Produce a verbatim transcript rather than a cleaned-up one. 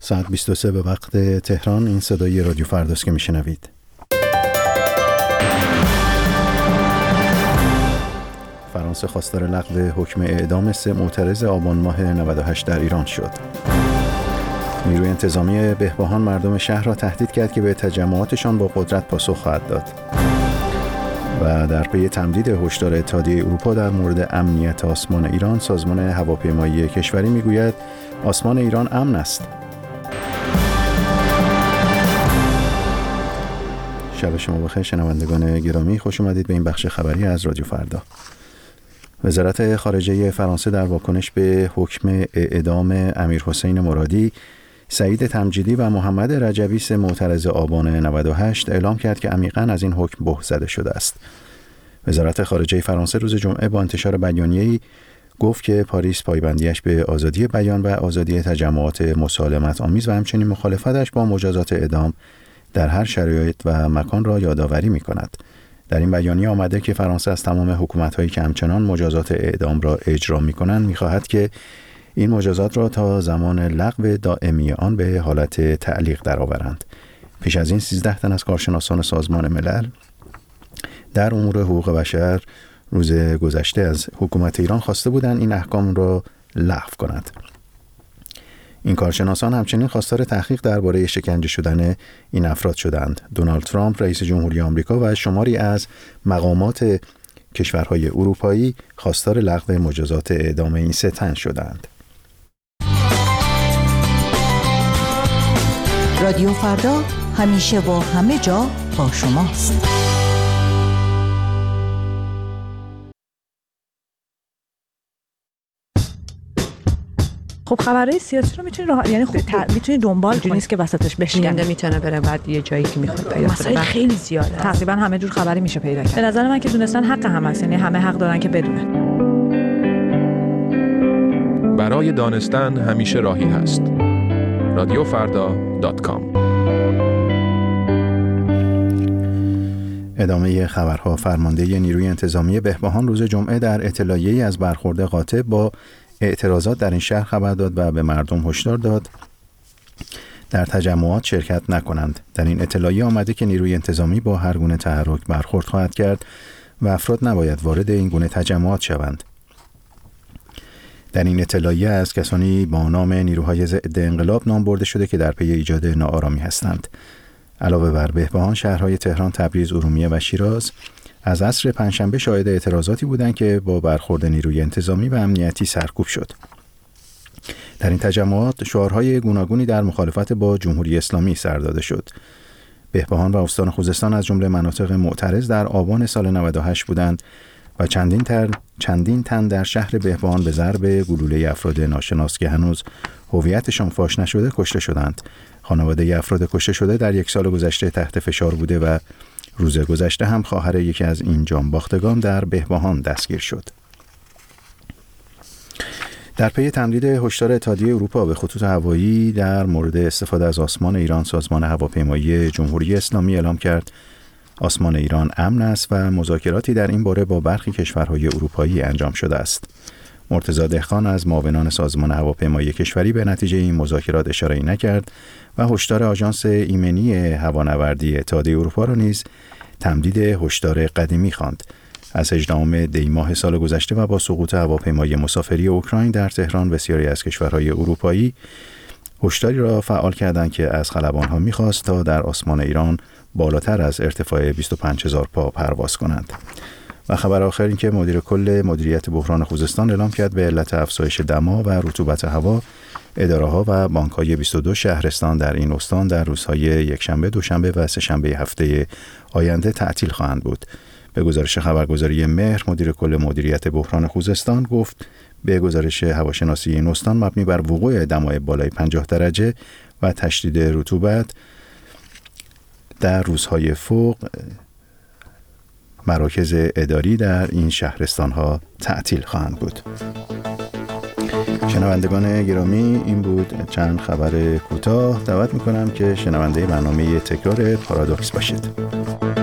ساعت بیست و سه به وقت تهران. این صدای رادیو فرداست که میشنوید. فرانسه خواستار لغو حکم اعدام سه معترض آبان ماه نود و هشت در ایران شد. نیروی انتظامی بهبهان مردم شهر را تهدید کرد که به تجمعاتشان با قدرت پاسخ خواهد داد. و در پی تمدید هشدار اتحادیه اروپا در مورد امنیت آسمان ایران، سازمان هواپیمایی کشوری میگوید آسمان ایران امن است. شب شما بخیر شنوندگان گرامی، خوش اومدید به این بخش خبری از رادیو فردا. وزارت خارجه فرانسه در واکنش به حکم اعدام امیرحسین مرادی، سعید تمجیدی و محمد رجبی سه معترض آبان نود و هشت اعلام کرد که عمیقاً از این حکم بهت زده شده است. وزارت خارجه فرانسه روز جمعه با انتشار بیانیه‌ای گفت که پاریس پایبندیش به آزادی بیان و آزادی تجمعات مسالمت آمیز و همچنین مخالفتش با مجازات اعدام در هر شرایط و مکان را یادآوری می‌کند. در این بیانیه آمده که فرانسه از تمام حکومت‌هایی که همچنان مجازات اعدام را اجرا می‌کنند می‌خواهد که این مجازات را تا زمان لغو دائمی آن به حالت تعلیق درآورند. پیش از این سیزده تن از کارشناسان سازمان ملل در امور حقوق بشر روز گذشته از حکومت ایران خواسته بودند این احکام را لغو کند. این کارشناسان همچنین خواستار تحقیق درباره شکنجه شدن این افراد شدند. دونالد ترامپ رئیس جمهوری آمریکا و شماری از مقامات کشورهای اروپایی خواستار لغو مجازات اعدام این سه تن شدند. رادیو فردا همیشه و همه جا با شماست. خب خبرهای سیاسی رو میتونی راه... یعنی خب میتونی دنبال کنی، نیست که وسطش بشکنه، میتونه بره بعد یه جایی که میخواد پیدا کنه. مسائل خیلی زیاده، تقریبا همه جور خبری میشه پیدا کرد. به نظر من که دونستن حق هم هست، یعنی همه حق دارن که بدونن. برای دانستن همیشه راهی هست. رادیو فردا دات کام. ادامه خبرها. فرمانده نیروی انتظامی بهبهان روز جمعه در اطلاعیه‌ای از برخورد قاطع با اعتراضات در این شهر خبر داد و به مردم هشدار داد در تجمعات شرکت نکنند. در این اطلاعیه آمده که نیروی انتظامی با هر گونه تحرک برخورد خواهد کرد و افراد نباید وارد این گونه تجمعات شوند. در این اطلاعیه از کسانی با نام نیروهای ضد انقلاب نام برده شده که در پی ایجاد ناآرامی هستند. علاوه بر بهبهان، شهرهای تهران، تبریز، ارومیه و شیراز از عصر پنجشنبه شاهد اعتراضاتی بودند که با برخورد نیروی انتظامی و امنیتی سرکوب شد. در این تجمعات شعارهای گوناگونی در مخالفت با جمهوری اسلامی سر داده شد. بهبهان و استان خوزستان از جمله مناطق معترض در آبان سال نود و هشت بودند و چندین تر چندین تن در شهر بهبهان به ضرب گلوله افراد ناشناس که هنوز هویتشان فاش نشده کشته شدند. خانواده افراد کشته شده در یک سال گذشته تحت فشار بوده و روز گذشته هم خواهر یکی از این جانباختگان در بهبهان دستگیر شد. در پی تمدید هشدار اتحادیه اروپا به خطوط هوایی در مورد استفاده از آسمان ایران، سازمان هواپیمایی جمهوری اسلامی اعلام کرد آسمان ایران امن است و مذاکراتی در این باره با برخی کشورهای اروپایی انجام شده است. مرتضی دهقان از معاونان سازمان هواپیمایی کشوری به نتیجه این مذاکرات اشاره‌ای نکرد و هشدار آژانس ایمنی هوانوردی اتحادیه اروپا را نیز تمدید هشدار قدیمی خواند. از هجدهم دی ماه سال گذشته و با سقوط هواپیمای مسافری اوکراین در تهران، بسیاری از کشورهای اروپایی هشداری را فعال کردند که از خلبان‌ها می‌خواست تا در آسمان ایران بالاتر از ارتفاع بیست و پنج هزار پا پرواز کنند. و خبر آخر این که مدیر کل مدیریت بحران خوزستان اعلام کرد به علت افزایش دما و رطوبت هوا، اداره‌ها و بانک‌های بیست و دو شهرستان در این استان در روزهای یکشنبه، دوشنبه و سه‌شنبه هفته آینده تعطیل خواهند بود. به گزارش خبرگزاری مهر، مدیر کل مدیریت بحران خوزستان گفت به گزارش هواشناسی این استان مبنی بر وقوع دمای بالای پنجاه درجه و تشدید رطوبت در روزهای فوق مراکز اداری در این شهرستان‌ها تعطیل خواهند بود. شنوندگان گرامی، این بود چند خبر کوتاه. دعوت می‌کنم که شنونده برنامه تکرار پارادوکس باشید.